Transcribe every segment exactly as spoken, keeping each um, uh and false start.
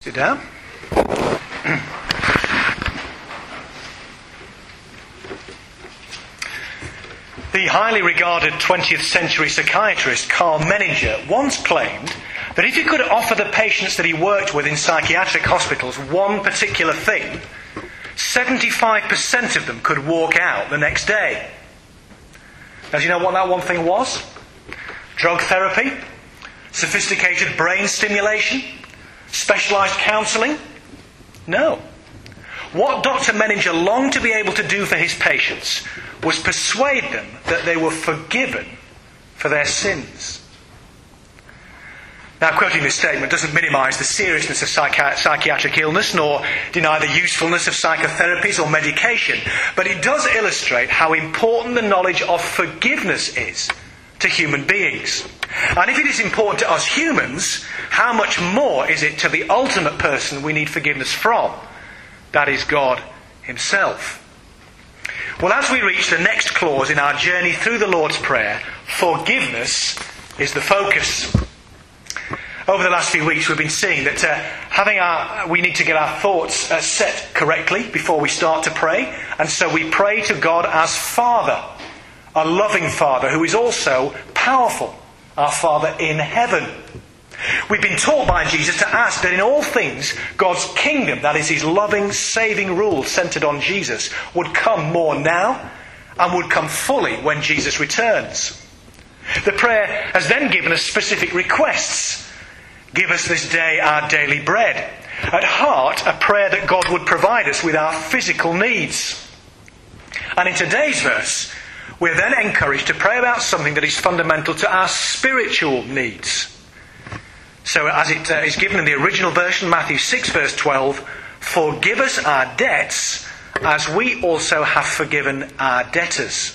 Sit down. The highly regarded twentieth century psychiatrist Karl Menninger once claimed that if he could offer the patients that he worked with in psychiatric hospitals one particular thing, seventy-five percent of them could walk out the next day. Now, do you know what that one thing was? Drug therapy? Sophisticated brain stimulation? Specialised counselling? No. What Doctor Menninger longed to be able to do for his patients was persuade them that they were forgiven for their sins. Now, quoting this statement doesn't minimise the seriousness of psychi- psychiatric illness, nor deny the usefulness of psychotherapies or medication, but it does illustrate how important the knowledge of forgiveness is to human beings. And if it is important to us humans, how much more is it to the ultimate person we need forgiveness from? That is God Himself. Well, as we reach the next clause in our journey through the Lord's Prayer, forgiveness is the focus. Over the last few weeks we've been seeing that uh, having our, we need to get our thoughts uh, set correctly before we start to pray. And so we pray to God as Father, a loving Father who is also powerful, our Father in heaven. We've been taught by Jesus to ask that in all things God's kingdom, that is His loving, saving rule centred on Jesus, would come more now and would come fully when Jesus returns. The prayer has then given us specific requests. Give us this day our daily bread. At heart, a prayer that God would provide us with our physical needs. And in today's verse, we're then encouraged to pray about something that is fundamental to our spiritual needs. So as it uh, is given in the original version, Matthew six verse twelve, forgive us our debts as we also have forgiven our debtors.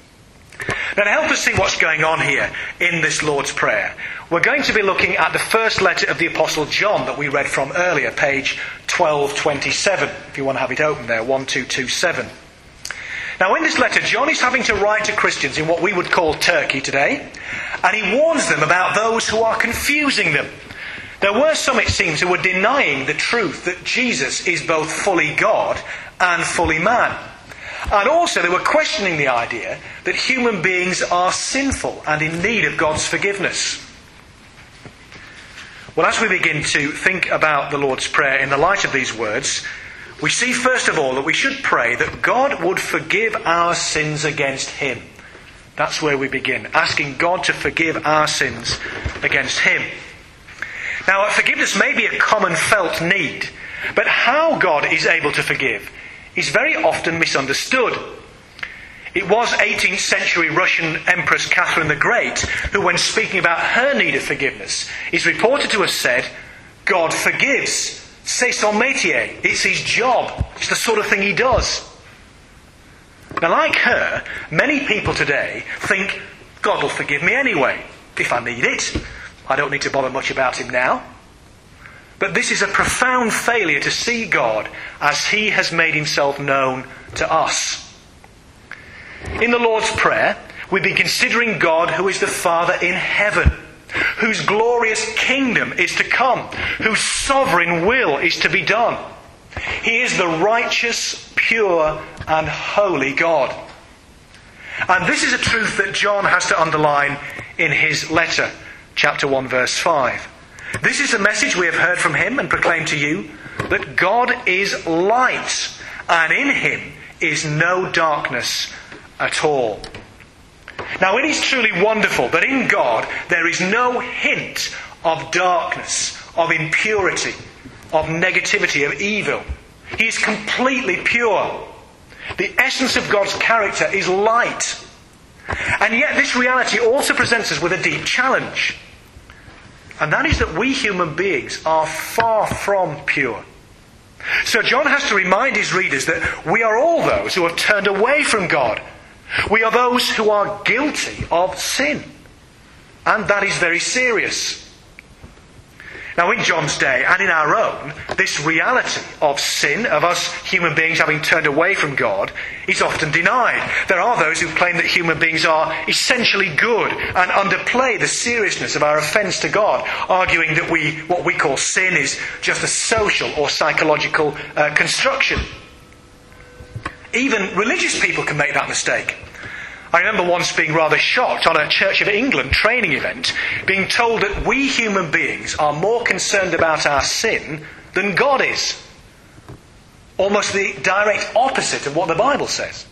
Now, to help us see what's going on here in this Lord's Prayer, we're going to be looking at the first letter of the Apostle John that we read from earlier, page twelve twenty-seven, if you want to have it open there, twelve twenty-seven. Now, in this letter, John is having to write to Christians in what we would call Turkey today, and he warns them about those who are confusing them. There were some, it seems, who were denying the truth that Jesus is both fully God and fully man. And also they were questioning the idea that human beings are sinful and in need of God's forgiveness. Well, as we begin to think about the Lord's Prayer in the light of these words, we see first of all that we should pray that God would forgive our sins against Him. That's where we begin, asking God to forgive our sins against Him. Now, forgiveness may be a common felt need, but how God is able to forgive is very often misunderstood. It was eighteenth century Russian Empress Catherine the Great who, when speaking about her need of forgiveness, is reported to have said, God forgives. C'est son métier. It's his job. It's the sort of thing he does. Now, like her, many people today think God will forgive me anyway. If I need it, I don't need to bother much about Him now. But this is a profound failure to see God as He has made Himself known to us. In the Lord's Prayer, we've been considering God who is the Father in heaven, whose glorious kingdom is to come, whose sovereign will is to be done. He is the righteous, pure, and holy God. And this is a truth that John has to underline in his letter, chapter one, verse five. This is the message we have heard from Him and proclaim to you, that God is light, and in Him is no darkness at all. Now, it is truly wonderful that in God there is no hint of darkness, of impurity, of negativity, of evil. He is completely pure. The essence of God's character is light. And yet this reality also presents us with a deep challenge. And that is that we human beings are far from pure. So John has to remind his readers that we are all those who have turned away from God. We are those who are guilty of sin. And that is very serious. Now, in John's day and in our own, this reality of sin, of us human beings having turned away from God, is often denied. There are those who claim that human beings are essentially good and underplay the seriousness of our offence to God, arguing that we, what we call sin is just a social or psychological uh, construction. Even religious people can make that mistake. I remember once being rather shocked on a Church of England training event, being told that we human beings are more concerned about our sin than God is. Almost the direct opposite of what the Bible says.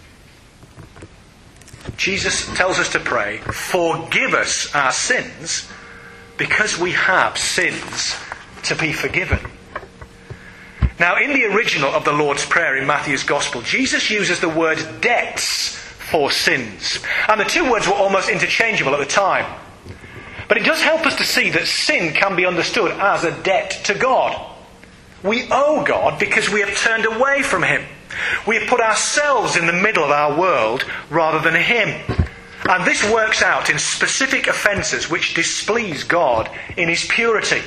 Jesus tells us to pray, forgive us our sins, because we have sins to be forgiven. Now, in the original of the Lord's Prayer in Matthew's Gospel, Jesus uses the word debts for sins. And the two words were almost interchangeable at the time. But it does help us to see that sin can be understood as a debt to God. We owe God because we have turned away from Him. We have put ourselves in the middle of our world rather than Him. And this works out in specific offences which displease God in His purity.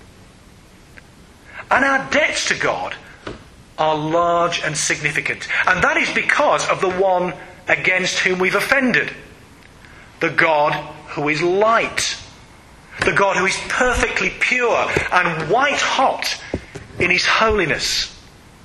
And our debts to God are large and significant. And that is because of the one against whom we've offended. The God who is light. The God who is perfectly pure and white hot in His holiness.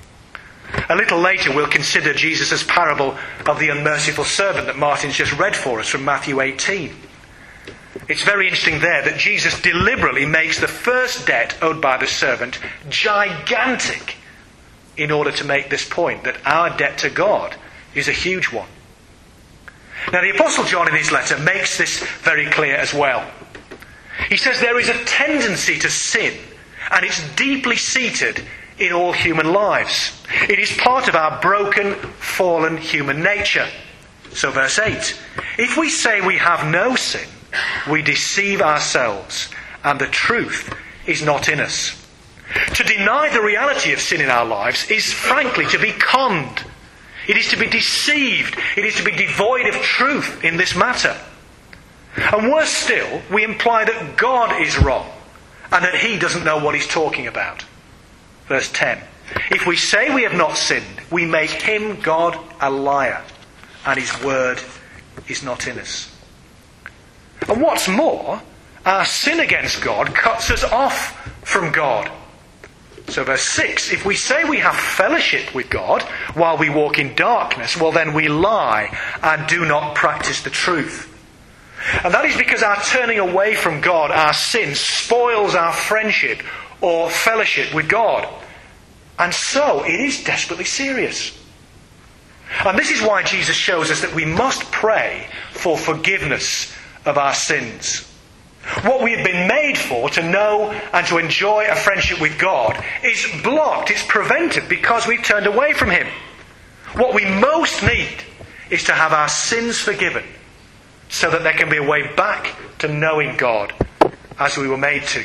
A little later we'll consider Jesus' parable of the unmerciful servant that Martin's just read for us from Matthew eighteen. It's very interesting there that Jesus deliberately makes the first debt owed by the servant gigantic in order to make this point, that our debt to God is a huge one. Now, the Apostle John in his letter makes this very clear as well. He says there is a tendency to sin, and it's deeply seated in all human lives. It is part of our broken, fallen human nature. So verse eight, if we say we have no sin, we deceive ourselves, and the truth is not in us. To deny the reality of sin in our lives is frankly to be conned. It is to be deceived. It is to be devoid of truth in this matter. And worse still, we imply that God is wrong and that He doesn't know what He's talking about. Verse ten. If we say we have not sinned, we make Him, God, a liar, and His word is not in us. And what's more, our sin against God cuts us off from God. So verse six, if we say we have fellowship with God while we walk in darkness, well then we lie and do not practice the truth. And that is because our turning away from God, our sin, spoils our friendship or fellowship with God. And so it is desperately serious. And this is why Jesus shows us that we must pray for forgiveness of our sins. What we have been made for, to know and to enjoy a friendship with God, is blocked, it's prevented because we've turned away from Him. What we most need is to have our sins forgiven so that there can be a way back to knowing God as we were made to.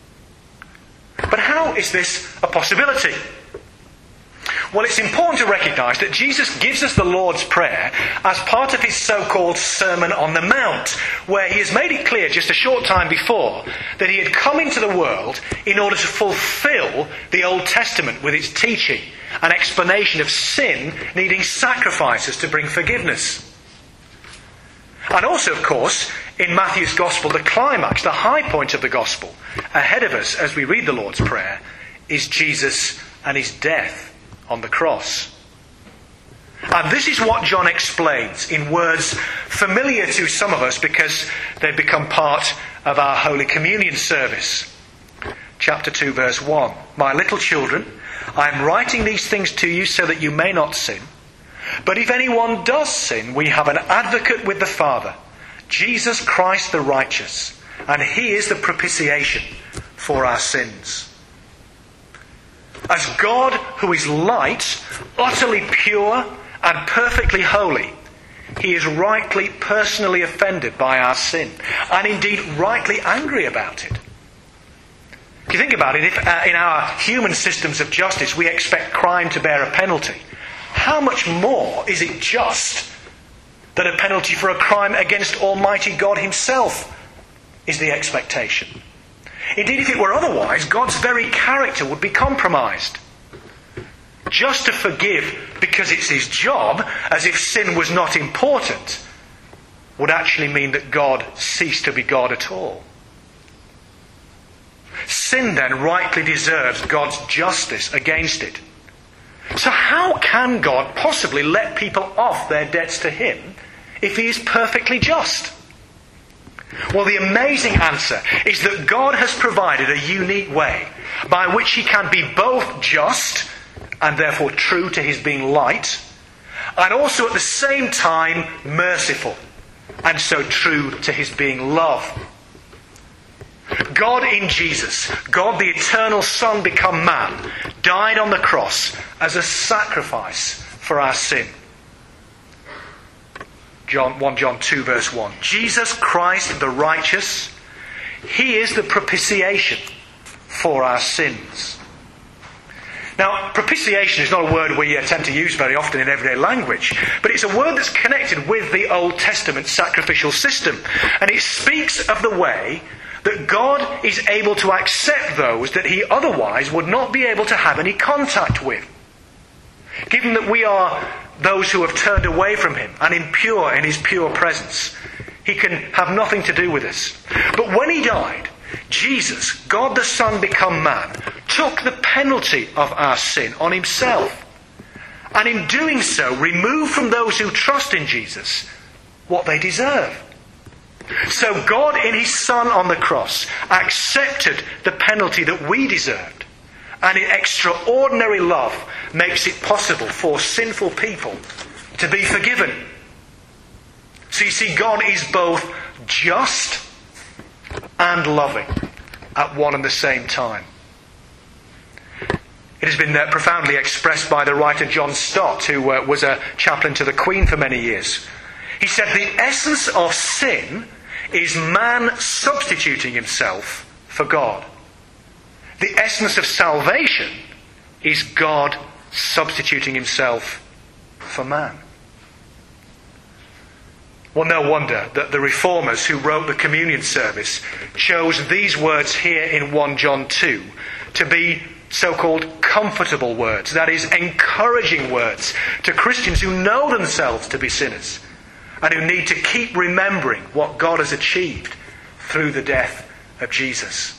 But how is this a possibility? Well, it's important to recognise that Jesus gives us the Lord's Prayer as part of His so-called Sermon on the Mount, where He has made it clear just a short time before that He had come into the world in order to fulfil the Old Testament with its teaching, an explanation of sin needing sacrifices to bring forgiveness. And also, of course, in Matthew's Gospel, the climax, the high point of the Gospel, ahead of us as we read the Lord's Prayer, is Jesus and His death on the cross. And this is what John explains in words familiar to some of us because they've become part of our Holy Communion service. Chapter two, verse one. My little children, I am writing these things to you so that you may not sin. But if anyone does sin, we have an advocate with the Father, Jesus Christ the righteous, and He is the propitiation for our sins. As God, who is light, utterly pure and perfectly holy, He is rightly, personally offended by our sin, and indeed rightly angry about it. If you think about it, if uh, in our human systems of justice we expect crime to bear a penalty, how much more is it just that a penalty for a crime against Almighty God Himself is the expectation? Indeed, if it were otherwise, God's very character would be compromised. Just to forgive because it's his job, as if sin was not important, would actually mean that God ceased to be God at all. Sin then rightly deserves God's justice against it. So how can God possibly let people off their debts to him if he is perfectly just? Well, the amazing answer is that God has provided a unique way by which he can be both just and therefore true to his being light, and also at the same time merciful, and so true to his being love. God in Jesus, God the eternal Son become man, died on the cross as a sacrifice for our sin. John, First John two verse one. Jesus Christ the righteous, he is the propitiation for our sins. Now, propitiation is not a word we tend to use very often in everyday language, but it's a word that's connected with the Old Testament sacrificial system. And it speaks of the way that God is able to accept those that he otherwise would not be able to have any contact with. Given that we are those who have turned away from him and impure in his pure presence, he can have nothing to do with us. But when he died, Jesus, God the Son become man, took the penalty of our sin on himself. And in doing so, removed from those who trust in Jesus what they deserve. So God in his Son on the cross accepted the penalty that we deserved. And in extraordinary love makes it possible for sinful people to be forgiven. So you see, God is both just and loving at one and the same time. It has been uh, profoundly expressed by the writer John Stott, who uh, was a chaplain to the Queen for many years. He said, the essence of sin is man substituting himself for God. The essence of salvation is God substituting himself for man. Well, no wonder that the reformers who wrote the communion service chose these words here in First John two to be so-called comfortable words, that is, encouraging words to Christians who know themselves to be sinners and who need to keep remembering what God has achieved through the death of Jesus.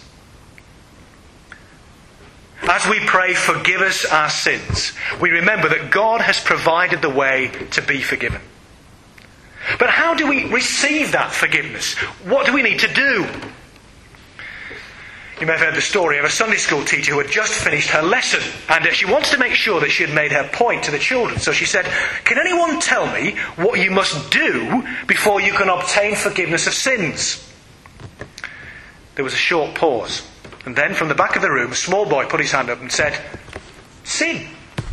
As we pray, forgive us our sins, we remember that God has provided the way to be forgiven. But how do we receive that forgiveness? What do we need to do? You may have heard the story of a Sunday school teacher who had just finished her lesson, and she wanted to make sure that she had made her point to the children. So she said, "Can anyone tell me what you must do before you can obtain forgiveness of sins?" There was a short pause, and then from the back of the room, a small boy put his hand up and said, "Sin."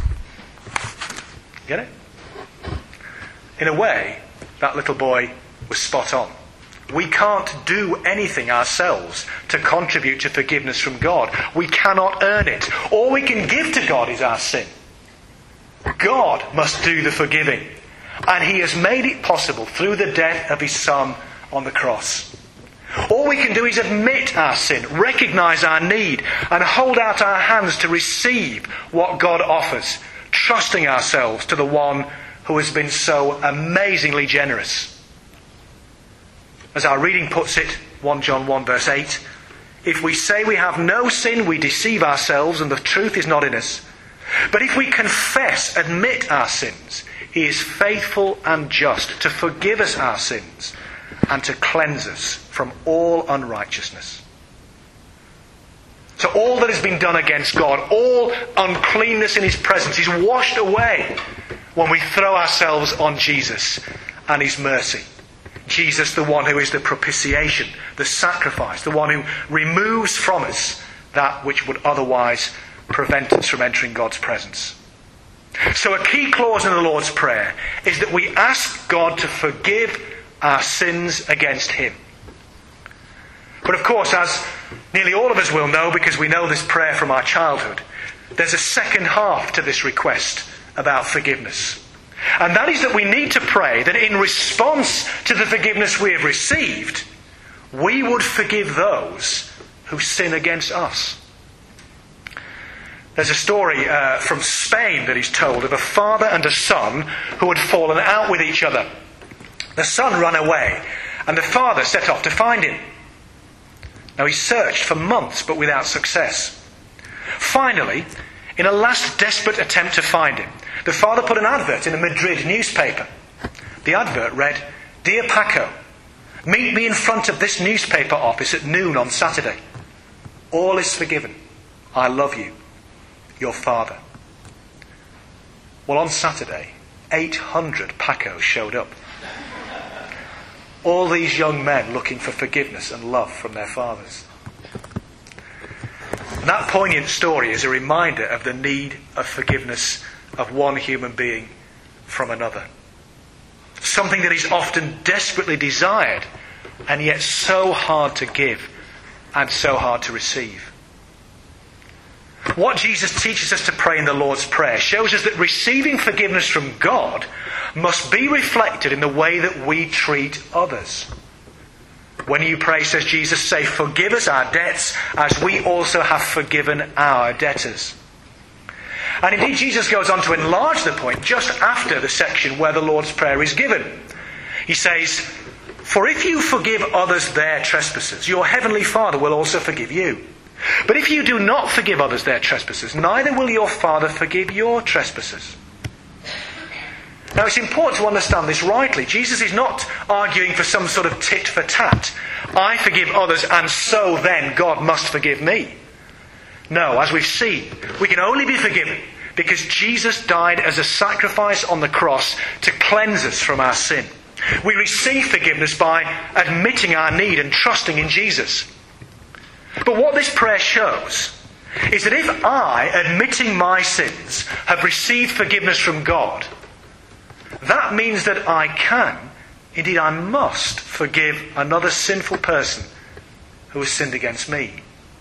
Get it? In a way, that little boy was spot on. We can't do anything ourselves to contribute to forgiveness from God. We cannot earn it. All we can give to God is our sin. God must do the forgiving. And he has made it possible through the death of his Son on the cross. All we can do is admit our sin, recognise our need, and hold out our hands to receive what God offers, trusting ourselves to the one who has been so amazingly generous. As our reading puts it, First John one verse eight, if we say we have no sin, we deceive ourselves and the truth is not in us. But if we confess, admit our sins, he is faithful and just to forgive us our sins and to cleanse us from all unrighteousness. So all that has been done against God, all uncleanness in his presence is washed away when we throw ourselves on Jesus and his mercy. Jesus, the one who is the propitiation, the sacrifice, the one who removes from us that which would otherwise prevent us from entering God's presence. So a key clause in the Lord's Prayer is that we ask God to forgive our sins against him. But of course, as nearly all of us will know, because we know this prayer from our childhood, there's a second half to this request about forgiveness. And that is that we need to pray that in response to the forgiveness we have received, we would forgive those who sin against us. There's a story uh, from Spain that is told of a father and a son who had fallen out with each other. The son ran away, and the father set off to find him. Now, he searched for months, but without success. Finally, in a last desperate attempt to find him, the father put an advert in a Madrid newspaper. The advert read, "Dear Paco, meet me in front of this newspaper office at noon on Saturday. All is forgiven. I love you. Your father." Well, on Saturday, eight hundred Pacos showed up. All these young men looking for forgiveness and love from their fathers. And that poignant story is a reminder of the need of forgiveness of one human being from another. Something that is often desperately desired and yet so hard to give and so hard to receive. What Jesus teaches us to pray in the Lord's Prayer shows us that receiving forgiveness from God must be reflected in the way that we treat others. When you pray, says Jesus, say, "Forgive us our debts as we also have forgiven our debtors." And indeed, Jesus goes on to enlarge the point just after the section where the Lord's Prayer is given. He says, "For if you forgive others their trespasses, your heavenly Father will also forgive you. But if you do not forgive others their trespasses, neither will your Father forgive your trespasses." Now, it's important to understand this rightly. Jesus is not arguing for some sort of tit for tat. I forgive others and so then God must forgive me. No, as we've seen, we can only be forgiven because Jesus died as a sacrifice on the cross to cleanse us from our sin. We receive forgiveness by admitting our need and trusting in Jesus. But what this prayer shows is that if I, admitting my sins, have received forgiveness from God, that means that I can, indeed I must, forgive another sinful person who has sinned against me.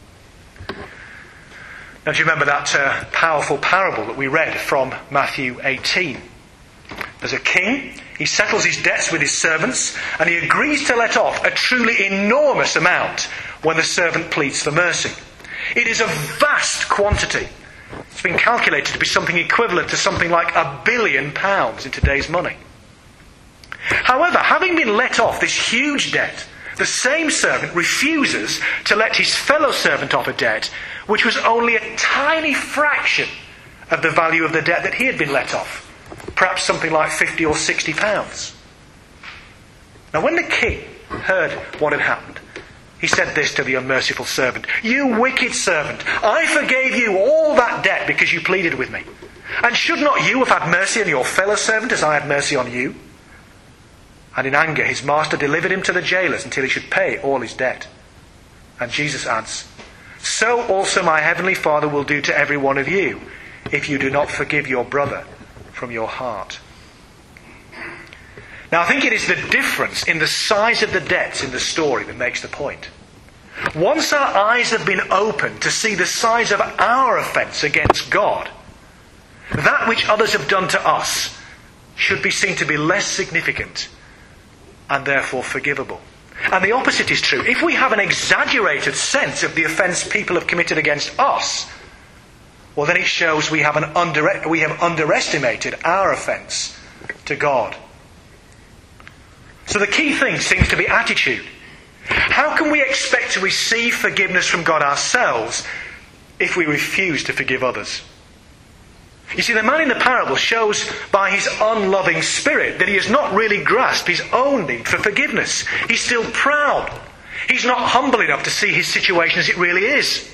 Now, do you remember that uh, powerful parable that we read from Matthew eighteen? There's a king, he settles his debts with his servants, and he agrees to let off a truly enormous amount when the servant pleads for mercy. It is a vast quantity. It's been calculated to be something equivalent to something like a billion pounds in today's money. However, having been let off this huge debt, the same servant refuses to let his fellow servant off a debt which was only a tiny fraction of the value of the debt that he had been let off. Perhaps something like fifty or sixty pounds. Now, when the king heard what had happened, he said this to the unmerciful servant, "You wicked servant, I forgave you all that debt because you pleaded with me. And should not you have had mercy on your fellow servant as I had mercy on you?" And in anger his master delivered him to the jailers until he should pay all his debt. And Jesus adds, "So also my heavenly Father will do to every one of you, if you do not forgive your brother from your heart." Now, I think it is the difference in the size of the debts in the story that makes the point. Once our eyes have been opened to see the size of our offence against God, that which others have done to us should be seen to be less significant and therefore forgivable. And the opposite is true. If we have an exaggerated sense of the offence people have committed against us, well, then it shows we have, an under, we have underestimated our offence to God. So the key thing seems to be attitude. How can we expect to receive forgiveness from God ourselves if we refuse to forgive others? You see, the man in the parable shows by his unloving spirit that he has not really grasped his own need for forgiveness. He's still proud. He's not humble enough to see his situation as it really is.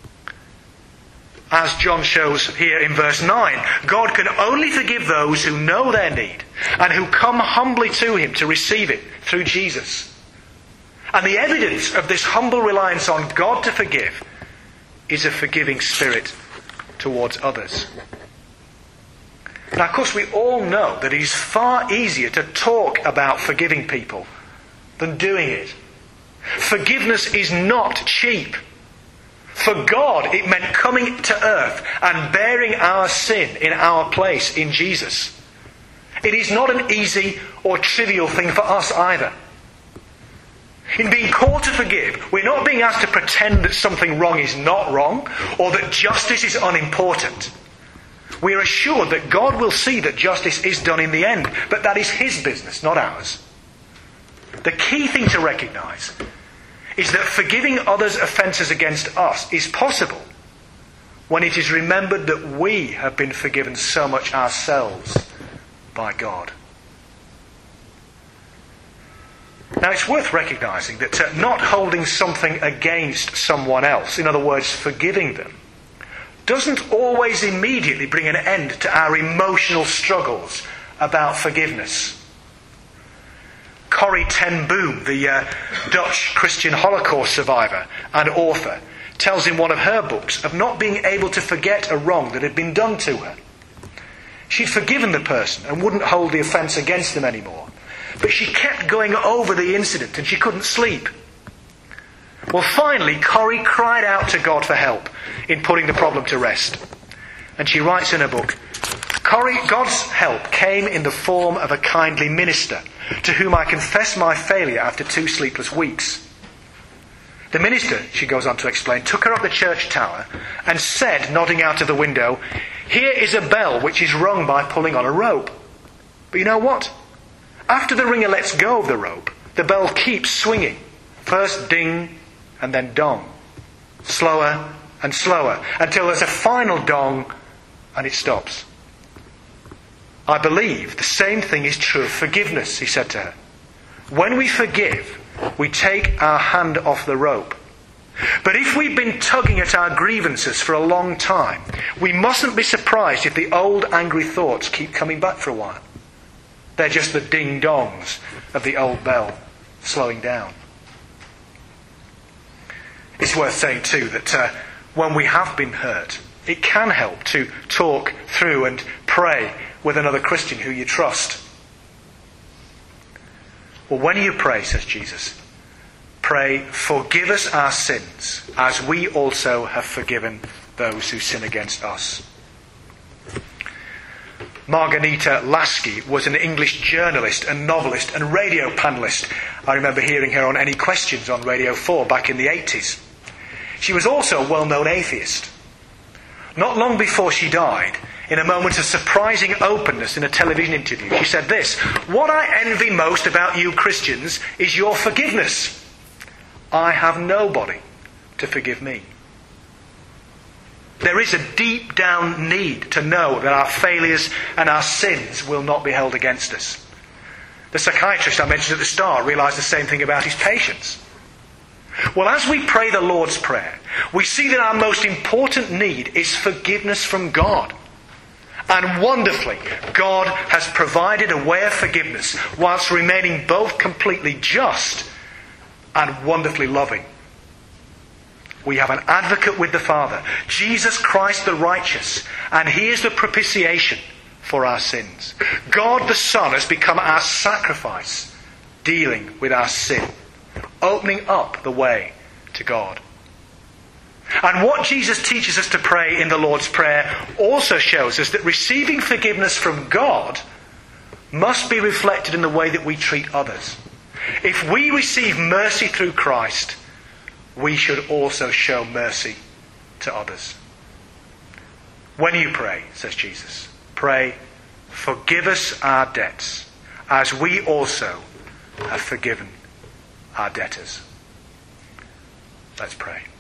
As John shows here in verse nine, God can only forgive those who know their need and who come humbly to him to receive it through Jesus. And the evidence of this humble reliance on God to forgive is a forgiving spirit towards others. Now, of course, we all know that it is far easier to talk about forgiving people than doing it. Forgiveness is not cheap. For God, it meant coming to earth and bearing our sin in our place in Jesus. It is not an easy or trivial thing for us either. In being called to forgive, we're not being asked to pretend that something wrong is not wrong, or that justice is unimportant. We are assured that God will see that justice is done in the end, but that is His business, not ours. The key thing to recognise is that forgiving others' offences against us is possible when it is remembered that we have been forgiven so much ourselves by God. Now, it's worth recognising that uh, not holding something against someone else, in other words, forgiving them, doesn't always immediately bring an end to our emotional struggles about forgiveness. Corrie ten Boom, the uh, Dutch Christian Holocaust survivor and author, tells in one of her books of not being able to forget a wrong that had been done to her. She'd forgiven the person and wouldn't hold the offence against them anymore. But she kept going over the incident and she couldn't sleep. Well, finally, Corrie cried out to God for help in putting the problem to rest. And she writes in her book, Corrie, God's help came in the form of a kindly minister to whom I confessed my failure after two sleepless weeks. The minister, she goes on to explain, took her up the church tower and said, nodding out of the window, "Here is a bell which is rung by pulling on a rope. But you know what? After the ringer lets go of the rope, the bell keeps swinging. First ding and then dong. Slower and slower until there's a final dong and it stops. I believe the same thing is true of forgiveness," he said to her. When we forgive, we take our hand off the rope. But if we've been tugging at our grievances for a long time, we mustn't be surprised if the old angry thoughts keep coming back for a while. They're just the ding-dongs of the old bell slowing down. It's worth saying too that uh, when we have been hurt, it can help to talk through and pray with another Christian who you trust. Well, when you pray, says Jesus, pray, "Forgive us our sins, as we also have forgiven those who sin against us." Margarita Lasky was an English journalist and novelist and radio panellist. I remember hearing her on Any Questions on Radio four back in the eighties. She was also a well-known atheist. Not long before she died, in a moment of surprising openness in a television interview, she said this: "What I envy most about you Christians is your forgiveness. I have nobody to forgive me." There is a deep down need to know that our failures and our sins will not be held against us. The psychiatrist I mentioned at the start realised the same thing about his patients. Well, as we pray the Lord's Prayer, we see that our most important need is forgiveness from God. And wonderfully, God has provided a way of forgiveness whilst remaining both completely just and wonderfully loving. We have an advocate with the Father, Jesus Christ the righteous, and He is the propitiation for our sins. God the Son has become our sacrifice, dealing with our sin, opening up the way to God. And what Jesus teaches us to pray in the Lord's Prayer also shows us that receiving forgiveness from God must be reflected in the way that we treat others. If we receive mercy through Christ, we should also show mercy to others. When you pray, says Jesus, pray, "Forgive us our debts, as we also have forgiven our debtors." Let's pray.